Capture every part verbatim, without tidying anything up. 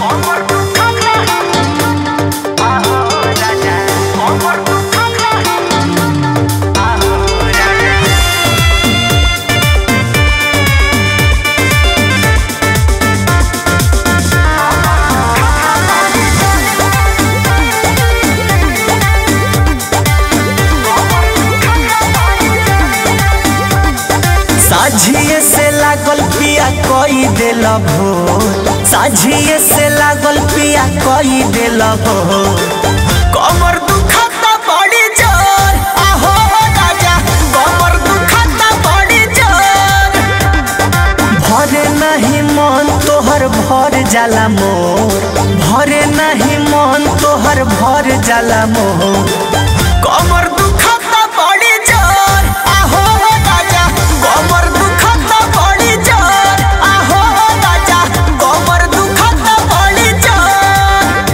साझिए से लागल पिया कोई दिल भोर साझिए से लागल पिया कोई दिल भोर कमर दुखता बड़ी जोर आहो राजा कमर दुखता बड़ी जोर भरे नहीं मन तोहर भर जाला मोर भरे नहीं मन तोहर भर जाला मोर कमर दुखता बड़ी जोर आहो राजा कमर दुखता बड़ी जोर आहो राजा कमर दुखता बड़ी जोर।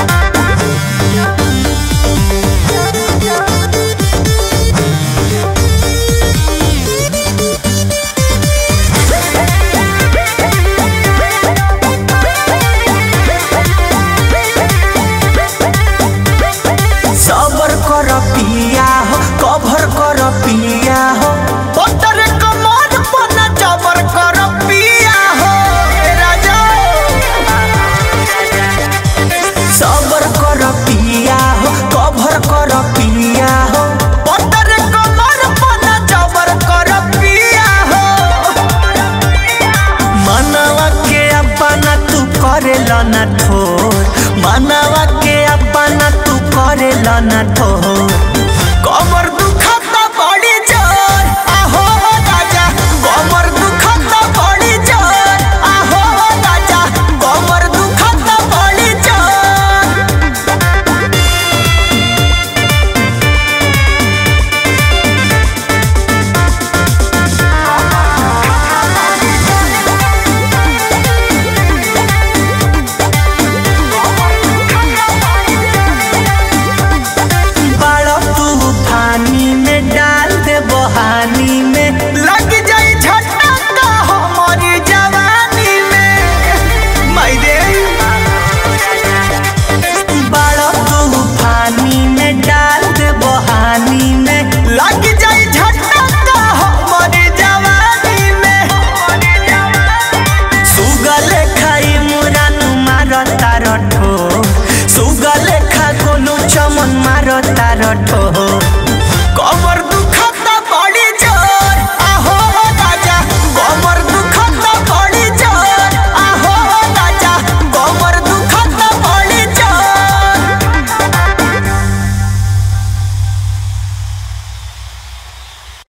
सबर कर पिया हो कभर कर पिया हो ओतरे कमर पर जबर कर पिया हो राजा सबर कर पिया हो कभर कर पिया हो ओतरे कमर पर जबर कर पिया हो मनवा के अपना तू करेला ना ठोर मनवा के अपना तू करेला ना ठोर